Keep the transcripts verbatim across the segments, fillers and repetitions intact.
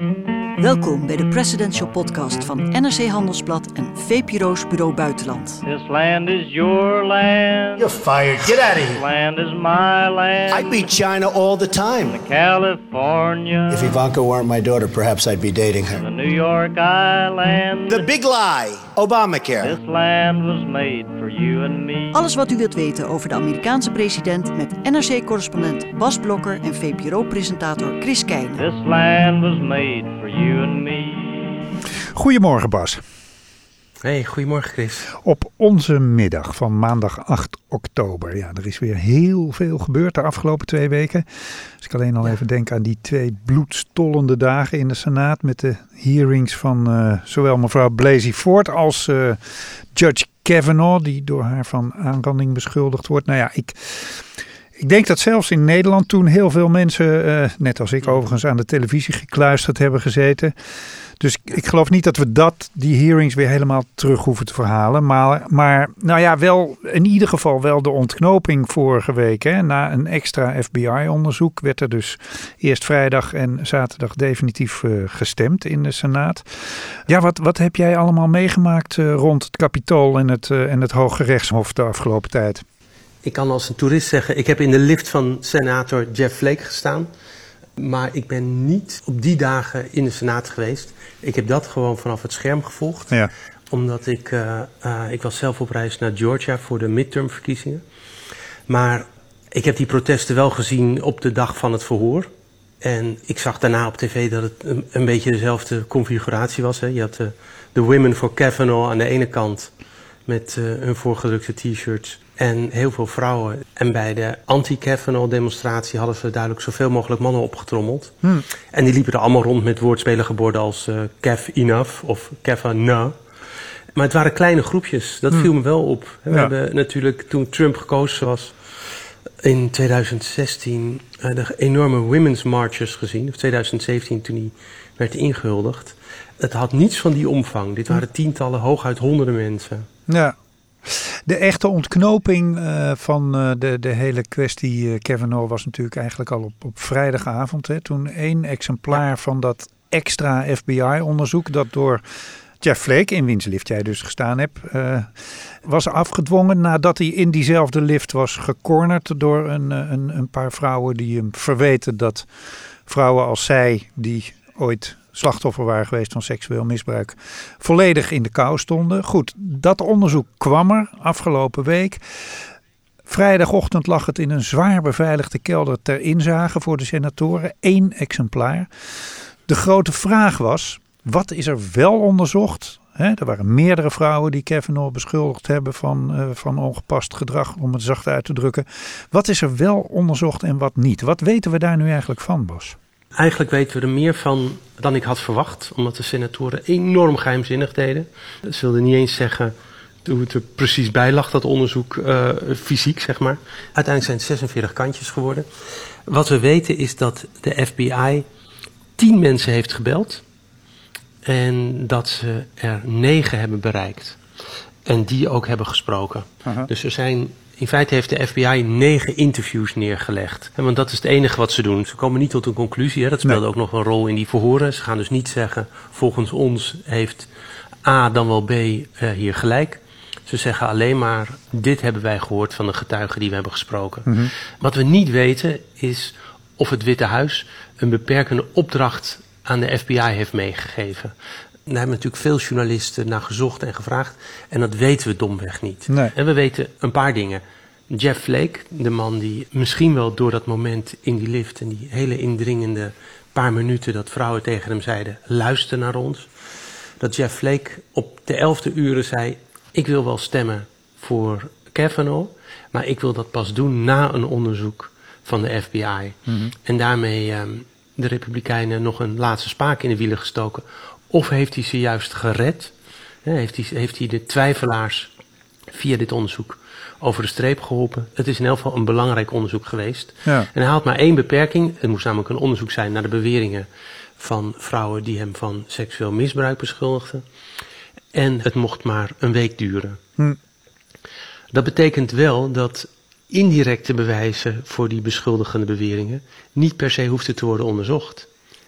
Welkom bij de Presidential Podcast van N R C Handelsblad en V P R O's Bureau Buitenland. This land is your land. You're fired. Get out of here. This land is my land. I beat China all the time. California. If Ivanka weren't my daughter, perhaps I'd be dating her. The New York Island. The big lie. Obamacare. This land was made for you and me. Alles wat u wilt weten over de Amerikaanse president met N R C-correspondent Bas Blokker en V P R O-presentator Chris Keijne. This land was made for you and me. Goedemorgen Bas. Hey, goedemorgen Chris. Op onze middag van maandag acht oktober. Ja, er is weer heel veel gebeurd de afgelopen twee weken. Als ik alleen al even denk aan die twee bloedstollende dagen in de Senaat met de hearings van uh, zowel mevrouw Blasey Ford als uh, Judge Kavanaugh, die door haar van aanranding beschuldigd wordt. Nou ja, ik... Ik denk dat zelfs in Nederland toen heel veel mensen, uh, net als ik overigens, aan de televisie gekluisterd hebben gezeten. Dus ik geloof niet dat we dat, die hearings weer helemaal terug hoeven te verhalen. Maar, maar nou ja, wel in ieder geval wel de ontknoping vorige week. Hè. Na een extra F B I-onderzoek werd er dus eerst vrijdag en zaterdag definitief uh, gestemd in de Senaat. Ja, wat, wat heb jij allemaal meegemaakt uh, rond het Capitool en het, uh, en het Hoge Rechtshof de afgelopen tijd? Ik kan als een toerist zeggen, ik heb in de lift van senator Jeff Flake gestaan. Maar ik ben niet op die dagen in de Senaat geweest. Ik heb dat gewoon vanaf het scherm gevolgd. Ja. Omdat ik, uh, uh, ik was zelf op reis naar Georgia voor de midtermverkiezingen. Maar ik heb die protesten wel gezien op de dag van het verhoor. En ik zag daarna op tv dat het een, een beetje dezelfde configuratie was. Hè. Je had de, de Women for Kavanaugh aan de ene kant met uh, hun voorgedrukte t-shirts. En heel veel vrouwen. En bij de anti-Kavanaugh demonstratie hadden ze duidelijk zoveel mogelijk mannen opgetrommeld. Hmm. En die liepen er allemaal rond met woordspelige borden als uh, Cav enough of Kavanaugh. Maar het waren kleine groepjes. Dat hmm. viel me wel op. We ja. hebben natuurlijk toen Trump gekozen was in twintig zestien uh, de enorme women's marches gezien. Of twintig zeventien toen hij werd ingehuldigd. Het had niets van die omvang. Dit waren tientallen, hooguit honderden mensen. Ja. De echte ontknoping uh, van uh, de, de hele kwestie uh, Kavanaugh was natuurlijk eigenlijk al op, op vrijdagavond. Hè, toen één exemplaar ja. van dat extra F B I-onderzoek dat door Jeff Flake, in wiens lift jij dus gestaan hebt, uh, was afgedwongen nadat hij in diezelfde lift was gecornerd door een, een, een paar vrouwen die hem verweten dat vrouwen als zij, die ooit slachtoffer waren geweest van seksueel misbruik, volledig in de kou stonden. Goed, dat onderzoek kwam er afgelopen week. Vrijdagochtend lag het in een zwaar beveiligde kelder ter inzage voor de senatoren. Eén exemplaar. De grote vraag was, wat is er wel onderzocht? He, er waren meerdere vrouwen die Kavanaugh beschuldigd hebben van, uh, van ongepast gedrag, om het zacht uit te drukken. Wat is er wel onderzocht en wat niet? Wat weten we daar nu eigenlijk van, Bas? Eigenlijk weten we er meer van dan ik had verwacht, omdat de senatoren enorm geheimzinnig deden. Ze wilden niet eens zeggen hoe het er precies bij lag, dat onderzoek uh, fysiek, zeg maar. Uiteindelijk zijn het zesenveertig kantjes geworden. Wat we weten is dat de F B I tien mensen heeft gebeld en dat ze er negen hebben bereikt. En die ook hebben gesproken. Uh-huh. Dus er zijn... In feite heeft de F B I negen interviews neergelegd. En want dat is het enige wat ze doen. Ze komen niet tot een conclusie. Hè. Dat speelde nee. ook nog een rol in die verhoren. Ze gaan dus niet zeggen, volgens ons heeft A dan wel B uh, hier gelijk. Ze zeggen alleen maar, dit hebben wij gehoord van de getuigen die we hebben gesproken. Mm-hmm. Wat we niet weten is of het Witte Huis een beperkende opdracht aan de F B I heeft meegegeven. Daar hebben natuurlijk veel journalisten naar gezocht en gevraagd. En dat weten we domweg niet. Nee. En we weten een paar dingen. Jeff Flake, de man die misschien wel door dat moment in die lift en die hele indringende paar minuten dat vrouwen tegen hem zeiden, luister naar ons. Dat Jeff Flake op de elfde uren zei, ik wil wel stemmen voor Kavanaugh, maar ik wil dat pas doen na een onderzoek van de F B I. Mm-hmm. En daarmee um, de Republikeinen nog een laatste spaak in de wielen gestoken. Of heeft hij ze juist gered? Heeft hij, heeft hij de twijfelaars via dit onderzoek over de streep geholpen? Het is in elk geval een belangrijk onderzoek geweest. Ja. En hij had maar één beperking. Het moest namelijk een onderzoek zijn naar de beweringen van vrouwen die hem van seksueel misbruik beschuldigden. En het mocht maar een week duren. Hm. Dat betekent wel dat indirecte bewijzen voor die beschuldigende beweringen niet per se hoefden te worden onderzocht.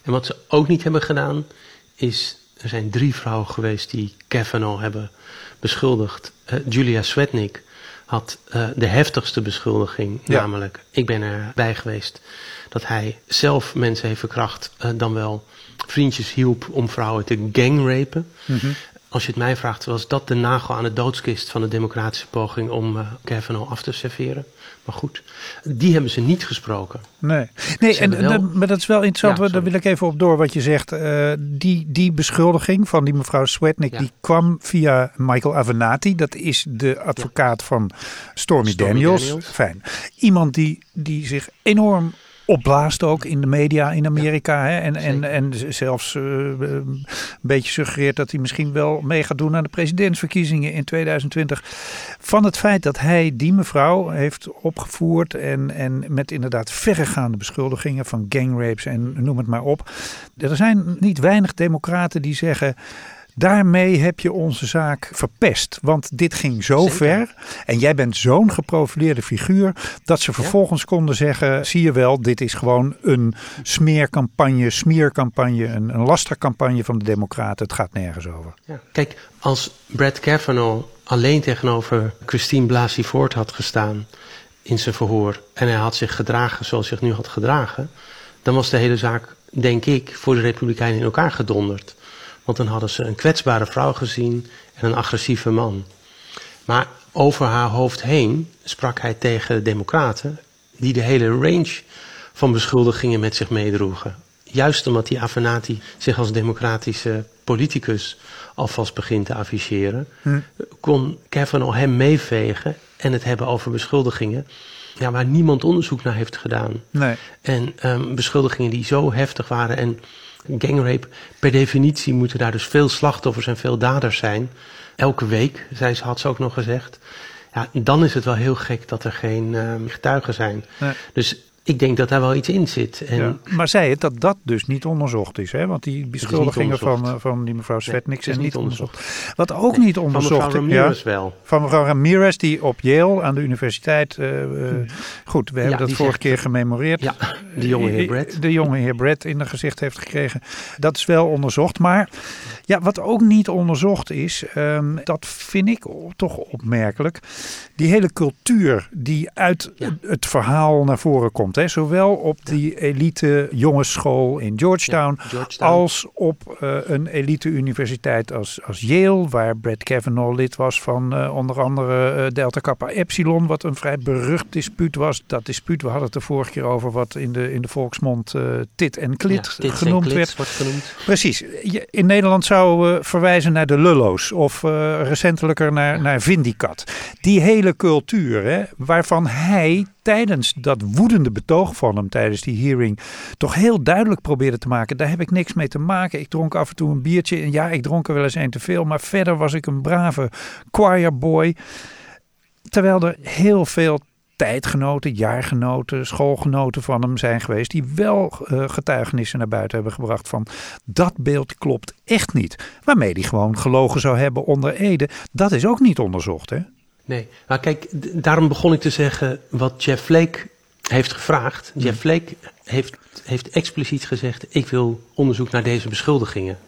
En wat ze ook niet hebben gedaan is, er zijn drie vrouwen geweest die Kavanaugh hebben beschuldigd. Uh, Julia Swetnick had uh, de heftigste beschuldiging, ja. namelijk, ik ben erbij geweest, dat hij zelf mensen heeft verkracht, uh, dan wel vriendjes hielp om vrouwen te gangrapen. Mm-hmm. Als je het mij vraagt, was dat de nagel aan de doodskist van de democratische poging om uh, Kavanaugh af te serveren. Maar goed, die hebben ze niet gesproken. Nee, nee en, wel... dat, maar dat is wel interessant. Ja, daar wil ik even op door wat je zegt. Uh, die, die beschuldiging van die mevrouw Swetnick, ja. die kwam via Michael Avenatti. Dat is de advocaat ja. van Stormy, Stormy Daniels. Daniels. Fijn. Iemand die, die zich enorm opblaast ook in de media in Amerika. Ja, hè? En, en, en zelfs uh, een beetje suggereert dat hij misschien wel mee gaat doen aan de presidentsverkiezingen in tweeduizend twintig. Van het feit dat hij die mevrouw heeft opgevoerd en, en met inderdaad verregaande beschuldigingen van gangrapes en noem het maar op. Er zijn niet weinig democraten die zeggen, daarmee heb je onze zaak verpest. Want dit ging zo Zeker. ver. En jij bent zo'n geprofileerde figuur, dat ze vervolgens ja. konden zeggen, zie je wel, dit is gewoon een smeercampagne, smiercampagne, een, een lastercampagne van de democraten. Het gaat nergens over. Ja. Kijk, als Brett Kavanaugh alleen tegenover Christine Blasey Ford had gestaan in zijn verhoor en hij had zich gedragen zoals hij zich nu had gedragen, dan was de hele zaak, denk ik, voor de Republikeinen in elkaar gedonderd. Want dan hadden ze een kwetsbare vrouw gezien en een agressieve man. Maar over haar hoofd heen sprak hij tegen de democraten, die de hele range van beschuldigingen met zich meedroegen. Juist omdat die Avenatti zich als democratische politicus alvast begint te afficheren, hm. kon Kavanaugh hem meevegen en het hebben over beschuldigingen, ja, waar niemand onderzoek naar heeft gedaan. Nee. En um, beschuldigingen die zo heftig waren en gangrape, per definitie moeten daar dus veel slachtoffers en veel daders zijn. Elke week, zei ze, had ze ook nog gezegd. Ja, dan is het wel heel gek dat er geen uh, getuigen zijn. Nee. Dus ik denk dat daar wel iets in zit. En ja, maar zei het dat dat dus niet onderzocht is, hè? Want die beschuldigingen van, uh, van die mevrouw Swetnick zijn nee, niet onderzocht. onderzocht. Wat ook nee, niet onderzocht is. Van mevrouw Ramirez ja, wel. Van mevrouw Ramirez, die op Yale aan de universiteit. Uh, uh, goed, we hebben ja, dat vorige zegt, keer gememoreerd. Ja, de jonge heer Brett. De jonge heer Brett in het gezicht heeft gekregen. Dat is wel onderzocht. Maar ja, wat ook niet onderzocht is, um, dat vind ik toch opmerkelijk. Die hele cultuur die uit ja. het verhaal naar voren komt. Hè, zowel op die elite jongensschool in Georgetown, ja, Georgetown. als op uh, een elite universiteit als, als Yale, waar Brett Kavanaugh lid was van uh, onder andere uh, Delta Kappa Epsilon, wat een vrij berucht dispuut was. Dat dispuut, we hadden het de vorige keer over, wat in de, in de volksmond uh, tit en klit ja, genoemd en werd. Wordt genoemd. Precies. In Nederland zouden we verwijzen naar de Lullo's of uh, recentelijker naar, ja. naar Vindicat. Die hele cultuur, hè, waarvan hij tijdens dat woedende betoog van hem tijdens die hearing toch heel duidelijk probeerde te maken. Daar heb ik niks mee te maken. Ik dronk af en toe een biertje. En ja, ik dronk er wel eens een te veel. Maar verder was ik een brave choirboy. Terwijl er heel veel tijdgenoten, jaargenoten, schoolgenoten van hem zijn geweest, die wel uh, getuigenissen naar buiten hebben gebracht van dat beeld klopt echt niet. Waarmee hij gewoon gelogen zou hebben onder ede. Dat is ook niet onderzocht, hè? Nee, maar kijk, d- daarom begon ik te zeggen wat Jeff Flake heeft gevraagd. Mm. Jeff Flake heeft, heeft expliciet gezegd, ik wil onderzoek naar deze beschuldigingen.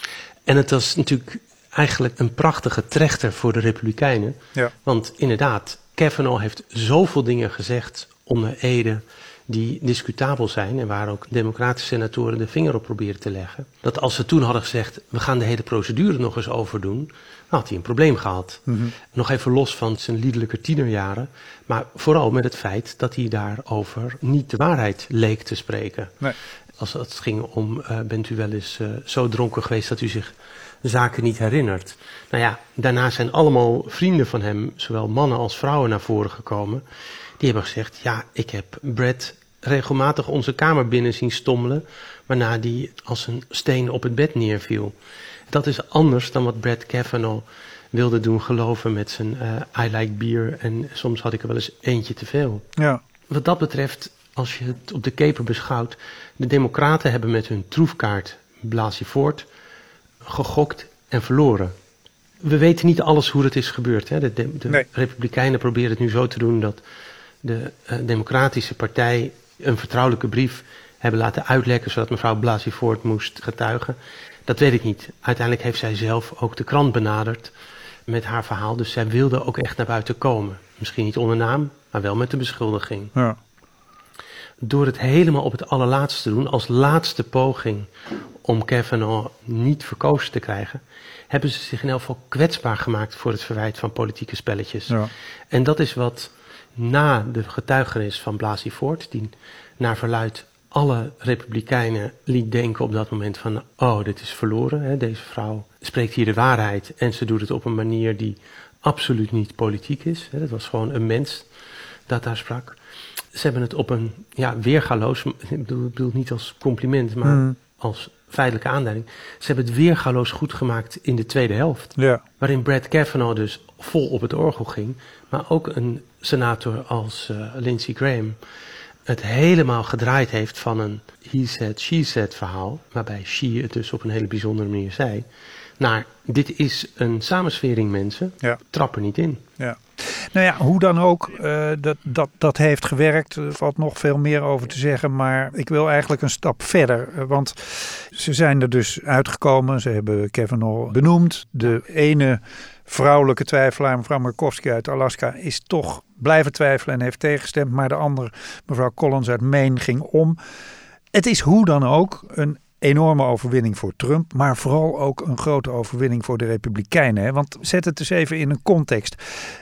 En het was natuurlijk eigenlijk een prachtige trechter voor de Republikeinen. Ja. Want inderdaad, Kavanaugh heeft zoveel dingen gezegd onder ede die discutabel zijn en waar ook democratische senatoren de vinger op proberen te leggen. Dat als ze toen hadden gezegd, we gaan de hele procedure nog eens overdoen, dan had hij een probleem gehad. Mm-hmm. Nog even los van zijn liederlijke tienerjaren, maar vooral met het feit dat hij daarover niet de waarheid leek te spreken. Nee. Als het ging om, uh, bent u wel eens uh, zo dronken geweest dat u zich zaken niet herinnert. Nou ja, daarna zijn allemaal vrienden van hem, zowel mannen als vrouwen, naar voren gekomen. Die hebben gezegd, ja, ik heb Brett regelmatig onze kamer binnen zien stommelen, waarna die als een steen op het bed neerviel. Dat is anders dan wat Brett Kavanaugh wilde doen geloven met zijn uh, I like beer en soms had ik er wel eens eentje te veel. Ja. Wat dat betreft, als je het op de keper beschouwt, de democraten hebben met hun troefkaart Blasey Ford gegokt en verloren. We weten niet alles hoe het is gebeurd. Hè? De, de, de nee. Republikeinen proberen het nu zo te doen dat de uh, Democratische Partij een vertrouwelijke brief hebben laten uitlekken zodat mevrouw Blasey Ford moest getuigen. Dat weet ik niet. Uiteindelijk heeft zij zelf ook de krant benaderd met haar verhaal. Dus zij wilde ook echt naar buiten komen. Misschien niet onder naam, maar wel met de beschuldiging. Ja. Door het helemaal op het allerlaatste te doen, als laatste poging om Kavanaugh niet verkozen te krijgen, hebben ze zich in elk geval kwetsbaar gemaakt voor het verwijt van politieke spelletjes. Ja. En dat is wat na de getuigenis van Blasey Ford, die naar verluidt alle republikeinen liet denken op dat moment van, oh, dit is verloren. Hè? Deze vrouw spreekt hier de waarheid en ze doet het op een manier die absoluut niet politiek is. Hè? Dat was gewoon een mens dat daar sprak. Ze hebben het op een ja, weergaloos, ik bedoel, ik bedoel het niet als compliment, maar mm. als feitelijke aanduiding. Ze hebben het weergaloos goed gemaakt in de tweede helft. Ja. Waarin Brett Kavanaugh dus vol op het orgel ging, maar ook een senator als uh, Lindsey Graham het helemaal gedraaid heeft van een he said, she said verhaal, waarbij she het dus op een hele bijzondere manier zei, naar dit is een samenswering mensen, ja. Trap er niet in. Ja. Nou ja, hoe dan ook, uh, dat, dat, dat heeft gewerkt. Er valt nog veel meer over te zeggen, maar ik wil eigenlijk een stap verder. Want ze zijn er dus uitgekomen, ze hebben Kavanaugh benoemd. De ene vrouwelijke twijfelaar, mevrouw Murkowski uit Alaska, is toch blijven twijfelen en heeft tegengestemd. Maar de andere, mevrouw Collins uit Maine, ging om. Het is hoe dan ook een enorme overwinning voor Trump, maar vooral ook een grote overwinning voor de Republikeinen. Hè? Want zet het eens even in een context.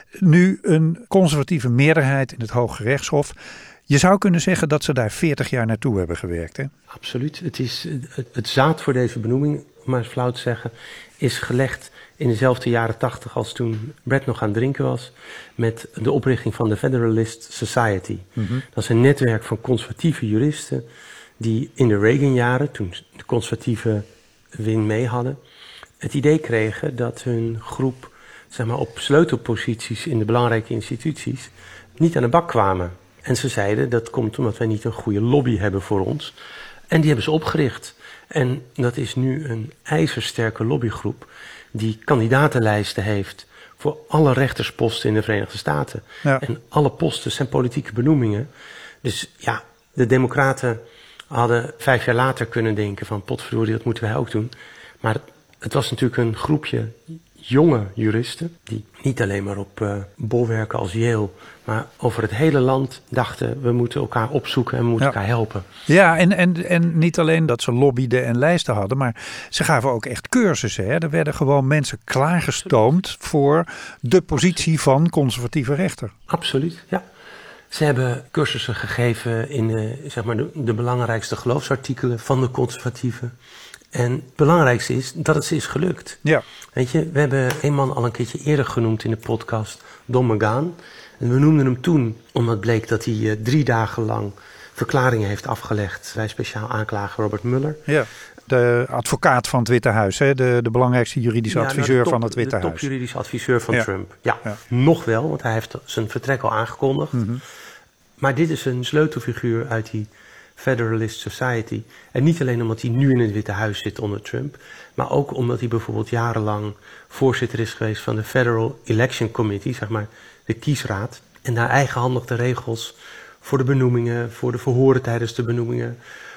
Nu een conservatieve meerderheid in het Hoge Rechtshof. Je zou kunnen zeggen dat ze daar veertig jaar naartoe hebben gewerkt. Hè? Absoluut. Het, is, het, het zaad voor deze benoeming, om maar eens flauw te zeggen, is gelegd in dezelfde jaren tachtig als toen Brett nog aan het drinken was, met de oprichting van de Federalist Society. Mm-hmm. Dat is een netwerk van conservatieve juristen die in de Reagan-jaren, toen de conservatieve win mee hadden, het idee kregen dat hun groep, zeg maar, op sleutelposities in de belangrijke instituties niet aan de bak kwamen. En ze zeiden, dat komt omdat wij niet een goede lobby hebben voor ons. En die hebben ze opgericht. En dat is nu een ijzersterke lobbygroep die kandidatenlijsten heeft voor alle rechtersposten in de Verenigde Staten. Ja. En alle posten zijn politieke benoemingen. Dus ja, de Democraten hadden vijf jaar later kunnen denken van potverdorie, dat moeten wij ook doen. Maar het was natuurlijk een groepje jonge juristen die niet alleen maar op uh, bolwerken als Yale, maar over het hele land dachten, we moeten elkaar opzoeken en we moeten ja. elkaar helpen. Ja, en, en, en niet alleen dat ze lobbyden en lijsten hadden, maar ze gaven ook echt cursussen. Hè? Er werden gewoon mensen klaargestoomd voor de positie van conservatieve rechter. Absoluut, ja. Ze hebben cursussen gegeven in uh, zeg maar de, de belangrijkste geloofsartikelen van de conservatieven. En het belangrijkste is dat het ze is gelukt. Ja. Weet je, we hebben een man al een keertje eerder genoemd in de podcast, Don McGahn. En we noemden hem toen omdat bleek dat hij uh, drie dagen lang verklaringen heeft afgelegd bij speciaal aanklager Robert Mueller. Ja. De advocaat van het Witte Huis, hè? De, de belangrijkste juridische ja, adviseur nou top, van het Witte Huis. De topjuridische adviseur van ja. Trump. Ja, ja, nog wel, want hij heeft zijn vertrek al aangekondigd. Mm-hmm. Maar dit is een sleutelfiguur uit die Federalist Society. En niet alleen omdat hij nu in het Witte Huis zit onder Trump, maar ook omdat hij bijvoorbeeld jarenlang voorzitter is geweest van de Federal Election Committee, zeg maar de kiesraad. En daar eigenhandig de regels voor de benoemingen, voor de verhoren tijdens de benoemingen,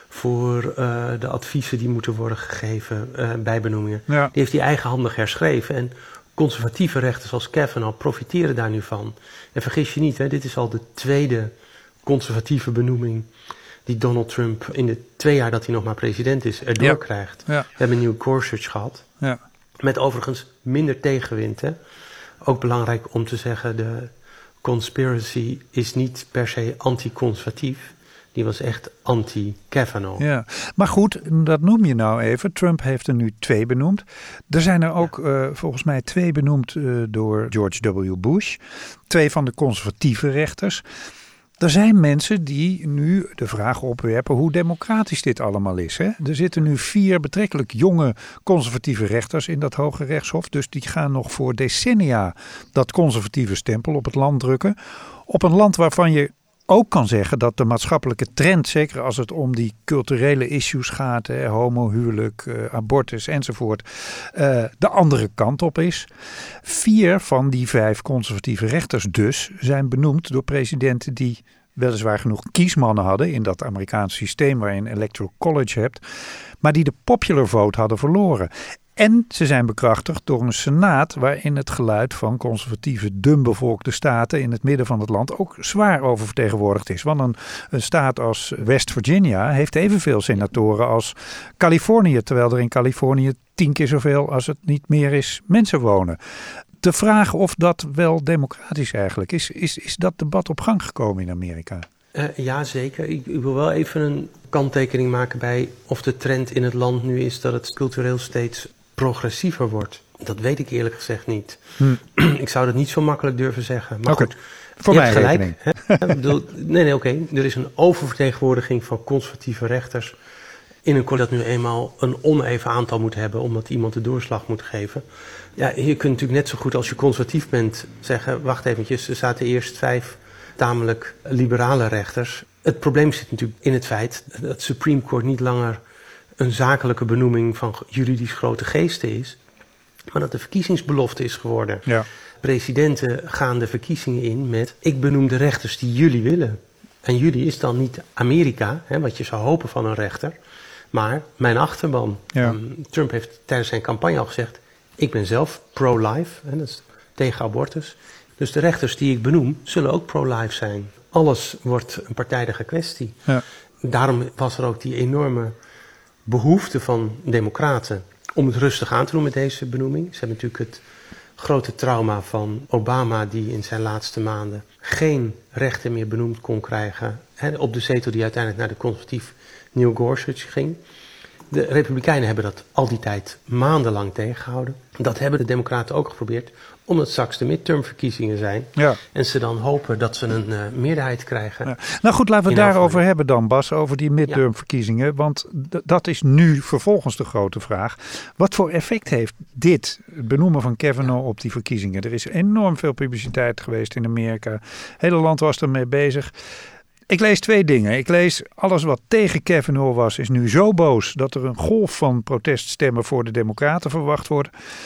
voor uh, de adviezen die moeten worden gegeven uh, bij benoemingen. Ja. Die heeft hij eigenhandig herschreven. En conservatieve rechters als Kavanaugh profiteren daar nu van. En vergis je niet, hè, dit is al de tweede conservatieve benoeming die Donald Trump in de twee jaar dat hij nog maar president is erdoor ja. krijgt. Ja. We hebben een nieuw Gorsuch gehad. Ja. Met overigens minder tegenwind. Hè. Ook belangrijk om te zeggen, de conspiracy is niet per se anti-conservatief. Die was echt anti-Kavanaugh. Ja, maar goed, dat noem je nou even. Trump heeft er nu twee benoemd. Er zijn er ook ja. uh, volgens mij twee benoemd uh, door George W. Bush. Twee van de conservatieve rechters. Er zijn mensen die nu de vraag opwerpen hoe democratisch dit allemaal is. Hè? Er zitten nu vier betrekkelijk jonge conservatieve rechters in dat Hoge Rechtshof. Dus die gaan nog voor decennia dat conservatieve stempel op het land drukken. Op een land waarvan je ook kan zeggen dat de maatschappelijke trend, zeker als het om die culturele issues gaat, hè, homohuwelijk, uh, abortus enzovoort, uh, de andere kant op is. Vier van die vijf conservatieve rechters dus zijn benoemd door presidenten die weliswaar genoeg kiesmannen hadden in dat Amerikaanse systeem waar je een electoral college hebt, maar die de popular vote hadden verloren. En ze zijn bekrachtigd door een senaat waarin het geluid van conservatieve, dunbevolkte staten in het midden van het land ook zwaar oververtegenwoordigd is. Want een, een staat als West Virginia heeft evenveel senatoren als Californië, terwijl er in Californië tien keer zoveel als het niet meer is mensen wonen. De vraag of dat wel democratisch eigenlijk is, is, is dat debat op gang gekomen in Amerika? Uh, ja, zeker. Ik, ik wil wel even een kanttekening maken bij of de trend in het land nu is dat het cultureel steeds progressiever wordt. Dat weet ik eerlijk gezegd niet. Hm. Ik zou dat niet zo makkelijk durven zeggen. Maar okay. goed, voor je mij hebt gelijk. Hè? Ik bedoel, nee, nee, oké. Okay. Er is een oververtegenwoordiging van conservatieve rechters in een college dat nu eenmaal een oneven aantal moet hebben, omdat iemand de doorslag moet geven. Ja, je kunt natuurlijk net zo goed als je conservatief bent zeggen, wacht eventjes, er zaten eerst vijf tamelijk liberale rechters. Het probleem zit natuurlijk in het feit dat het Supreme Court niet langer een zakelijke benoeming van juridisch grote geesten is, maar dat de verkiezingsbelofte is geworden. Ja. Presidenten gaan de verkiezingen in met, ik benoem de rechters die jullie willen. En jullie is dan niet Amerika, hè, wat je zou hopen van een rechter, maar mijn achterban. Ja. Um, Trump heeft tijdens zijn campagne al gezegd, ik ben zelf pro-life, hè, dat is tegen abortus. Dus de rechters die ik benoem, zullen ook pro-life zijn. Alles wordt een partijdige kwestie. Ja. Daarom was er ook die enorme behoefte van democraten om het rustig aan te doen met deze benoeming. Ze hebben natuurlijk het grote trauma van Obama, die in zijn laatste maanden geen rechter meer benoemd kon krijgen, hè, op de zetel die uiteindelijk naar de conservatief Neil Gorsuch ging. De Republikeinen hebben dat al die tijd maandenlang tegengehouden. Dat hebben de Democraten ook geprobeerd, omdat straks de midtermverkiezingen zijn. Ja. En ze dan hopen dat ze een uh, meerderheid krijgen. Ja. Nou goed, laten we het daarover hebben dan, Bas, over die midtermverkiezingen. Ja. Want d- dat is nu vervolgens de grote vraag. Wat voor effect heeft dit, het benoemen van Kavanaugh, ja. op die verkiezingen? Er is enorm veel publiciteit geweest in Amerika. Het hele land was ermee bezig. Ik lees twee dingen. Ik lees alles wat tegen Kavanaugh was is nu zo boos dat er een golf van proteststemmen voor de Democraten verwacht wordt.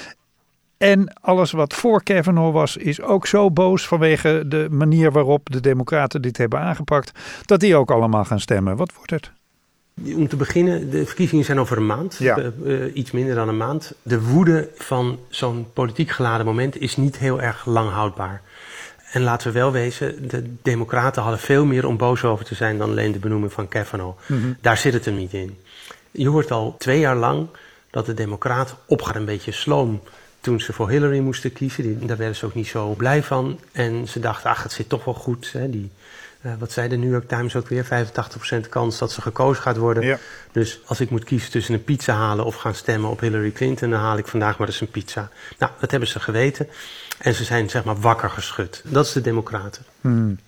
En alles wat voor Kavanaugh was is ook zo boos vanwege de manier waarop de Democraten dit hebben aangepakt, dat die ook allemaal gaan stemmen. Wat wordt het? Om te beginnen, de verkiezingen zijn over een maand, ja. uh, uh, iets minder dan een maand. De woede van zo'n politiek geladen moment is niet heel erg lang houdbaar. En laten we wel wezen, de Democraten hadden veel meer om boos over te zijn dan alleen de benoeming van Kavanaugh. Mm-hmm. Daar zit het hem niet in. Je hoort al twee jaar lang dat de Democraten opgaan een beetje sloom toen ze voor Hillary moesten kiezen. Die, daar werden ze ook niet zo blij van. En ze dachten, ach, het zit toch wel goed. Hè? Die, uh, wat zei de New York Times ook weer? vijfentachtig procent kans dat ze gekozen gaat worden. Ja. Dus als ik moet kiezen tussen een pizza halen of gaan stemmen op Hillary Clinton, dan haal ik vandaag maar eens een pizza. Nou, dat hebben ze geweten. En ze zijn zeg maar wakker geschud. Dat is de Democraten. Hmm.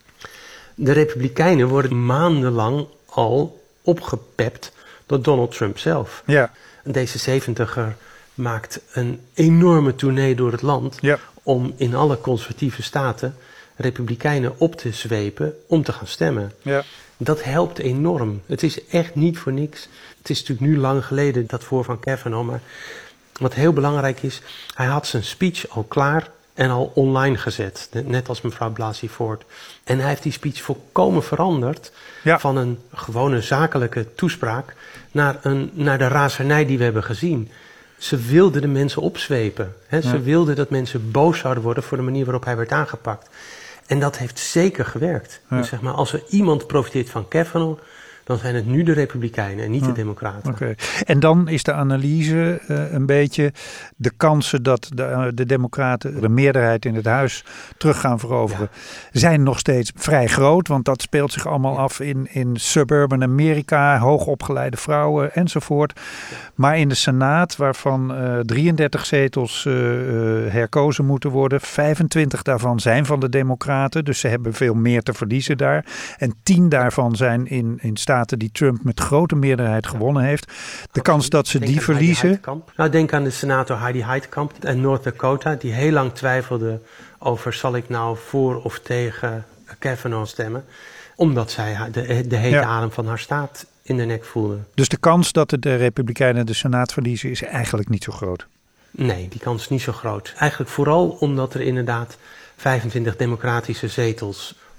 De Republikeinen worden maandenlang al opgepept door Donald Trump zelf. Ja. Deze zeventiger maakt een enorme tournee door het land, ja. om in alle conservatieve staten Republikeinen op te zwepen om te gaan stemmen. Ja. Dat helpt enorm. Het is echt niet voor niks. Het is natuurlijk nu lang geleden dat voor van Kavanaugh, maar wat heel belangrijk is, hij had zijn speech al klaar en al online gezet, net als mevrouw Blasey Ford. En hij heeft die speech volkomen veranderd, ja. van een gewone zakelijke toespraak naar, een, naar de razernij die we hebben gezien. Ze wilden de mensen opzwepen. Hè? Ze ja. wilden dat mensen boos zouden worden voor de manier waarop hij werd aangepakt. En dat heeft zeker gewerkt. Ja. Dus zeg maar, als er iemand profiteert van Kavanaugh, dan zijn het nu de Republikeinen en niet de Democraten. Okay. En dan is de analyse uh, een beetje de kansen dat de, uh, de Democraten de meerderheid in het huis terug gaan veroveren, ja. zijn nog steeds vrij groot. Want dat speelt zich allemaal ja. af in, in suburban Amerika, hoogopgeleide vrouwen enzovoort. Ja. Maar in de Senaat, waarvan uh, drieëndertig zetels uh, uh, herkozen moeten worden, vijfentwintig daarvan zijn van de Democraten. Dus ze hebben veel meer te verliezen daar. En tien daarvan zijn in, in staten die Trump met grote meerderheid gewonnen heeft. De kans dat ze denk die verliezen. Nou, denk aan de senator Heidi Heitkamp in North Dakota, die heel lang twijfelde over zal ik nou voor of tegen Kavanaugh stemmen, omdat zij de, de hete ja. adem van haar staat in de nek voelde. Dus de kans dat de Republikeinen de Senaat verliezen is eigenlijk niet zo groot? Nee, die kans is niet zo groot. Eigenlijk vooral omdat er inderdaad vijfentwintig democratische zetels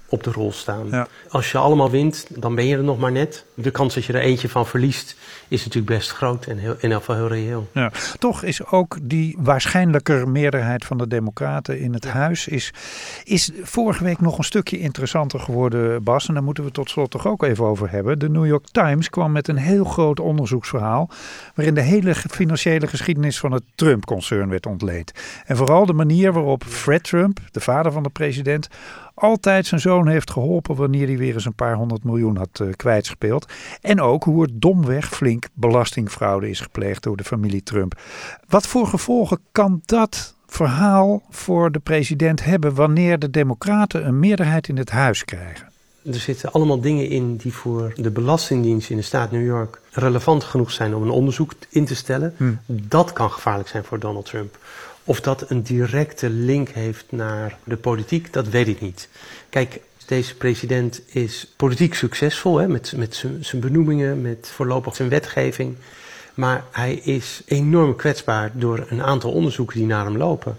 op de rol staan. Ja. Als je allemaal wint, dan ben je er nog maar net. De kans dat je er eentje van verliest is natuurlijk best groot en heel, in elk geval heel reëel. Ja. Toch is ook die waarschijnlijker meerderheid van de Democraten in het ja. huis is, is vorige week nog een stukje interessanter geworden, Bas. En daar moeten we tot slot toch ook even over hebben. De New York Times kwam met een heel groot onderzoeksverhaal waarin de hele financiële geschiedenis van het Trump-concern werd ontleed. En vooral de manier waarop Fred Trump, de vader van de president, altijd zijn zoon heeft geholpen wanneer hij weer eens een paar honderd miljoen had uh, kwijtgespeeld. En ook hoe er domweg flink belastingfraude is gepleegd door de familie Trump. Wat voor gevolgen kan dat verhaal voor de president hebben wanneer de Democraten een meerderheid in het huis krijgen? Er zitten allemaal dingen in die voor de Belastingdienst in de staat New York relevant genoeg zijn om een onderzoek in te stellen. Hmm. Dat kan gevaarlijk zijn voor Donald Trump. Of dat een directe link heeft naar de politiek, dat weet ik niet. Kijk, deze president is politiek succesvol, hè, met, met zijn benoemingen, met voorlopig zijn wetgeving. Maar hij is enorm kwetsbaar door een aantal onderzoeken die naar hem lopen.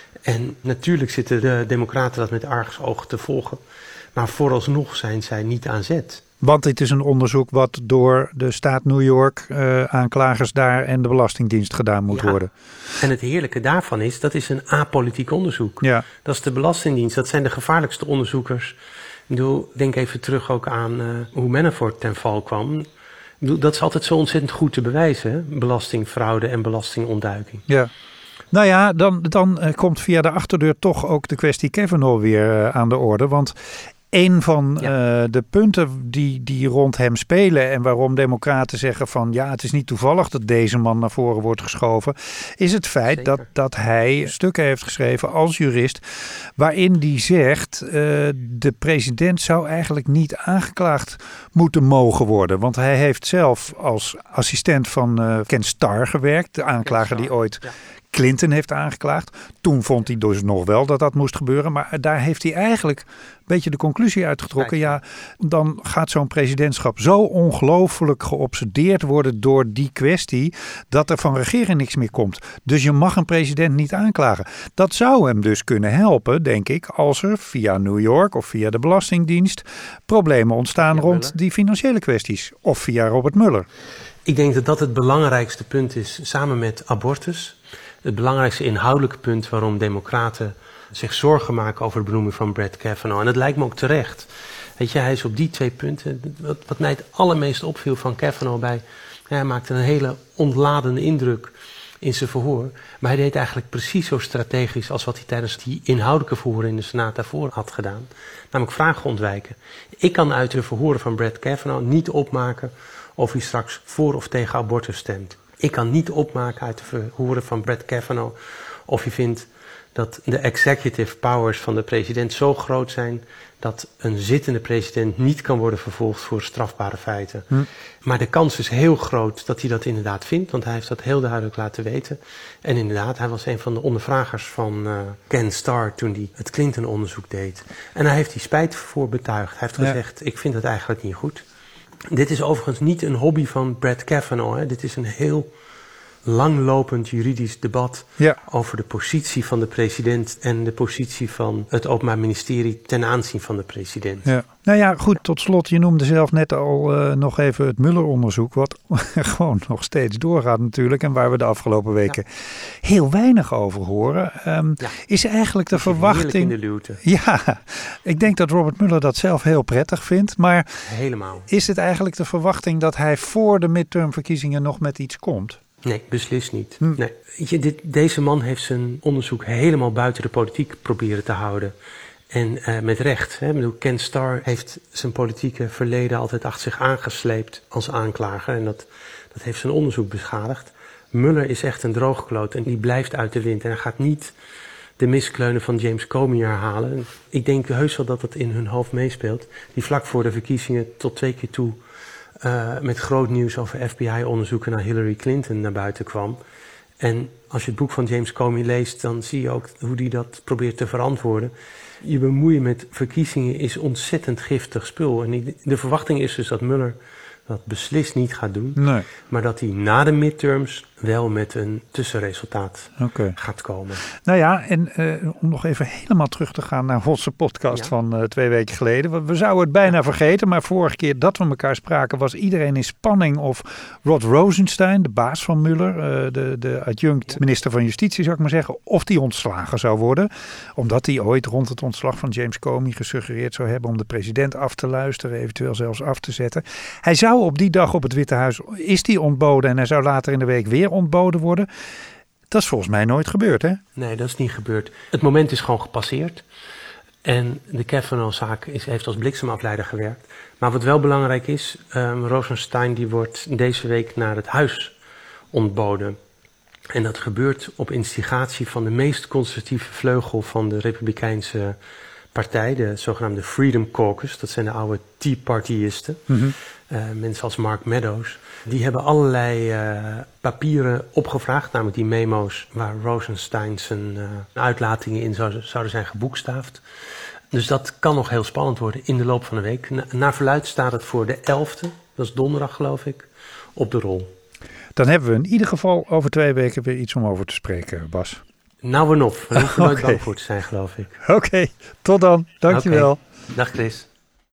En natuurlijk zitten de democraten dat met argusogen te volgen. Maar vooralsnog zijn zij niet aan zet. Want dit is een onderzoek wat door de staat New York, uh, aanklagers daar en de Belastingdienst gedaan moet ja. worden. En het heerlijke daarvan is, dat is een apolitiek onderzoek. Ja. Dat is de Belastingdienst, dat zijn de gevaarlijkste onderzoekers. Ik bedoel, denk even terug ook aan uh, hoe Manafort ten val kwam. Ik bedoel, dat is altijd zo ontzettend goed te bewijzen, hè? Belastingfraude en belastingontduiking. Ja. Nou ja, dan, dan uh, komt via de achterdeur toch ook de kwestie Kavanaugh weer uh, aan de orde. Want een van ja. uh, de punten die, die rond hem spelen en waarom democraten zeggen van ja, het is niet toevallig dat deze man naar voren wordt geschoven, is het feit dat, dat hij stukken heeft geschreven als jurist waarin die zegt uh, de president zou eigenlijk niet aangeklaagd moeten mogen worden. Want hij heeft zelf als assistent van uh, Ken Starr gewerkt, de aanklager die ooit ja. Clinton heeft aangeklaagd. Toen vond hij dus nog wel dat dat moest gebeuren. Maar daar heeft hij eigenlijk een beetje de conclusie uitgetrokken. Ja, dan gaat zo'n presidentschap zo ongelooflijk geobsedeerd worden door die kwestie dat er van regering niks meer komt. Dus je mag een president niet aanklagen. Dat zou hem dus kunnen helpen, denk ik, als er via New York of via de Belastingdienst problemen ontstaan ja, rond die financiële kwesties. Of via Robert Mueller. Ik denk dat dat het belangrijkste punt is, samen met abortus. Het belangrijkste inhoudelijke punt waarom democraten zich zorgen maken over de benoeming van Brett Kavanaugh. En dat lijkt me ook terecht. Weet je, hij is op die twee punten, wat, wat mij het allermeest opviel van Kavanaugh bij, ja, hij maakte een hele ontladende indruk in zijn verhoor. Maar hij deed eigenlijk precies zo strategisch als wat hij tijdens die inhoudelijke verhoren in de Senaat daarvoor had gedaan. Namelijk vragen ontwijken. Ik kan uit de verhoren van Brett Kavanaugh niet opmaken of hij straks voor of tegen abortus stemt. Ik kan niet opmaken uit de verhoren van Brett Kavanaugh of je vindt dat de executive powers van de president zo groot zijn dat een zittende president niet kan worden vervolgd voor strafbare feiten. Hm. Maar de kans is heel groot dat hij dat inderdaad vindt, want hij heeft dat heel duidelijk laten weten. En inderdaad, hij was een van de ondervragers van uh, Ken Starr toen hij het Clinton-onderzoek deed. En hij heeft die spijt voor betuigd. Hij heeft ja. gezegd, ik vind het eigenlijk niet goed. Dit is overigens niet een hobby van Brett Kavanaugh. Hè. Dit is een heel langlopend juridisch debat ja. over de positie van de president en de positie van het Openbaar Ministerie ten aanzien van de president. Ja. Nou ja, goed, tot slot, je noemde zelf net al uh, nog even het Mueller-onderzoek, wat gewoon nog steeds doorgaat natuurlijk en waar we de afgelopen weken ja. heel weinig over horen. Um, ja. Is eigenlijk de verwachting... in de luwte. Ja, ik denk dat Robert Mueller dat zelf heel prettig vindt, maar helemaal. Is het eigenlijk de verwachting dat hij voor de midtermverkiezingen nog met iets komt? Nee, beslist niet. Hm. Nee. Je, dit, deze man heeft zijn onderzoek helemaal buiten de politiek proberen te houden. En uh, met recht. Hè. Ik bedoel, Ken Starr heeft zijn politieke verleden altijd achter zich aangesleept als aanklager. En dat, dat heeft zijn onderzoek beschadigd. Mueller is echt een droogkloot en die blijft uit de wind. En hij gaat niet de miskleunen van James Comey herhalen. Ik denk heus wel dat het in hun hoofd meespeelt. Die vlak voor de verkiezingen tot twee keer toe Uh, met groot nieuws over F B I-onderzoeken naar Hillary Clinton naar buiten kwam. En als je het boek van James Comey leest, dan zie je ook hoe hij dat probeert te verantwoorden. Je bemoeien met verkiezingen is ontzettend giftig spul. En de verwachting is dus dat Mueller dat beslist niet gaat doen. Nee. Maar dat hij na de midterms wel met een tussenresultaat okay. gaat komen. Nou ja, en uh, om nog even helemaal terug te gaan naar onze podcast ja. van uh, twee weken geleden. We, we zouden het bijna ja. vergeten, maar vorige keer dat we elkaar spraken was iedereen in spanning of Rod Rosenstein, de baas van Mueller, uh, de, de adjunct minister van Justitie zou ik maar zeggen, of die ontslagen zou worden. Omdat hij ooit rond het ontslag van James Comey gesuggereerd zou hebben om de president af te luisteren, eventueel zelfs af te zetten. Hij zou op die dag op het Witte Huis, is die ontboden en hij zou later in de week weer ontboden worden. Dat is volgens mij nooit gebeurd, hè? Nee, dat is niet gebeurd. Het moment is gewoon gepasseerd. En de Kavanaugh-zaak is, heeft als bliksemafleider gewerkt. Maar wat wel belangrijk is, um, Rosenstein die wordt deze week naar het huis ontboden. En dat gebeurt op instigatie van de meest conservatieve vleugel van de Republikeinse partij, de zogenaamde Freedom Caucus. Dat zijn de oude Tea Partyisten. Mm-hmm. Uh, mensen als Mark Meadows. Die hebben allerlei uh, papieren opgevraagd, namelijk die memo's waar Rosenstein zijn uh, uitlatingen in zouden, zouden zijn geboekstaafd. Dus dat kan nog heel spannend worden in de loop van de week. Na, naar verluidt staat het voor de elfde, dat is donderdag geloof ik, op de rol. Dan hebben we in ieder geval over twee weken weer iets om over te spreken, Bas. Nou en op, we hoeven er nooit bang voor te zijn geloof ik. Oké, okay, tot dan. Dankjewel. Okay. Dag Chris.